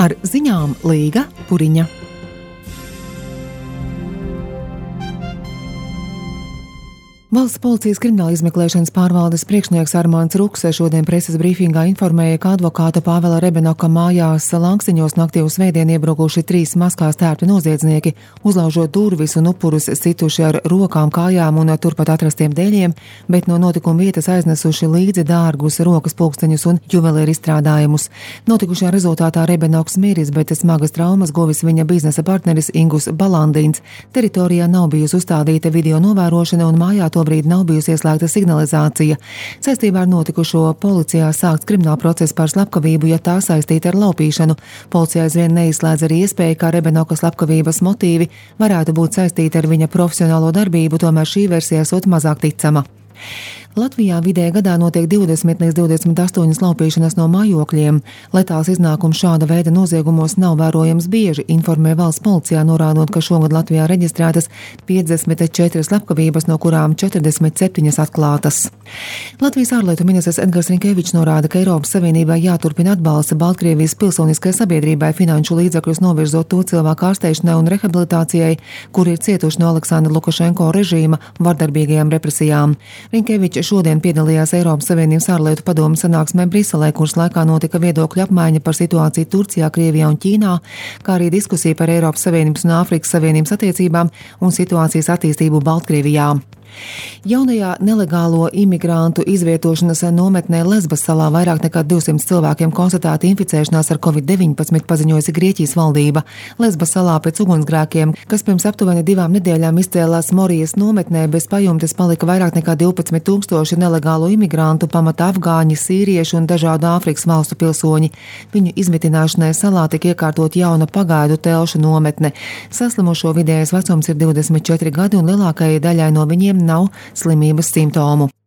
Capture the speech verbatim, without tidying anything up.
Ar ziņām Līga Puriņa. Valsts policijas krimināla izmeklēšanas pārvaldes priekšnieks Armāns Rukse šodien preses brīfingā informēja, ka advokāta Pāvela Rebenoka mājās Lankstiņos naktī uz svētdien iebrukuši trīs maskās tērpti noziedznieki, uzlaužot durvis un upurus situši ar rokām, kājām un turpat atrastiem dēļiem, bet no notikuma vietas aiznesuši līdzi dārgus rokas pulksteņus un juvelieru izstrādājumus. Notikušajā rezultātā Rebenoks miris, bet smagas traumas guvis viņa biznesa partneris Ingus Balandīns. Teritorijā nav bijusi uzstādīta video novērošana un mājā to brīd nav bijusi ieslēgta signalizācija. Saistībā ar notikušo policijā sākts krimināla process par slepkavību, ja tā saistīta ar laupīšanu. Policijā aizvien neizslēdz arī iespēja, ka Rebenoka slepkavības motīvi varētu būt saistīti ar viņa profesionālo darbību, tomēr šī versija esot mazāk ticama. Latvijā vidēji gadā notiek divdesmit līdz divdesmit astoņas laupīšanas no mājokļiem. Letāls iznākums šāda veida noziegumos nav vērojams bieži, informē valsts policijā, norādot, ka šogad Latvijā reģistrētas piecdesmit četras slepkavības, no kurām četrdesmit septiņas atklātas. Latvijas ārlietu ministrs Edgars Rinkevičs norāda, ka Eiropas Savienībā jāturpina atbalsta Baltkrievijas pilsoniskajai sabiedrībai finanšu līdzekļus novirzot to cilvēku ārsteišanai un rehabilitācijai, kuri ir cietuši no Aleksandra Lukašenko režīma vardarbīgajām represijām. Rinkevičs šodien piedalījās Eiropas Savienības ārlietu padomes sanāksmē Briselē, kuras laikā notika viedokļu apmaiņa par situāciju Turcijā, Krievijā un Ķīnā, kā arī diskusija par Eiropas Savienības un Āfrikas Savienības attiecībām un situācijas attīstību Baltkrievijā. Jaunajā nelegālo imigrantu izvietošanas nometnē Lesbas salā vairāk nekā divsimt cilvēkiem konstatēta inficēšanās ar covid deviņpadsmit, paziņojusi Grieķijas valdība. Lesbas salā pēc ugunsgrēkiem, kas pirms aptuveni divām nedēļām izcēlās Morijas nometnē, bez pajumtes palika vairāk nekā divpadsmit tūkstoši nelegālo imigrantu, pamata afgāņi, sīrieši un dažādu Āfrikas valstu pilsoņi. Viņu izmitināšanai salā tika iekārtot jauna pagaidu telšu nometne. Saslimušo vidējais vecums ir divdesmit četri gadi un lielākajai daļai no viņiem nav slimības simptomu.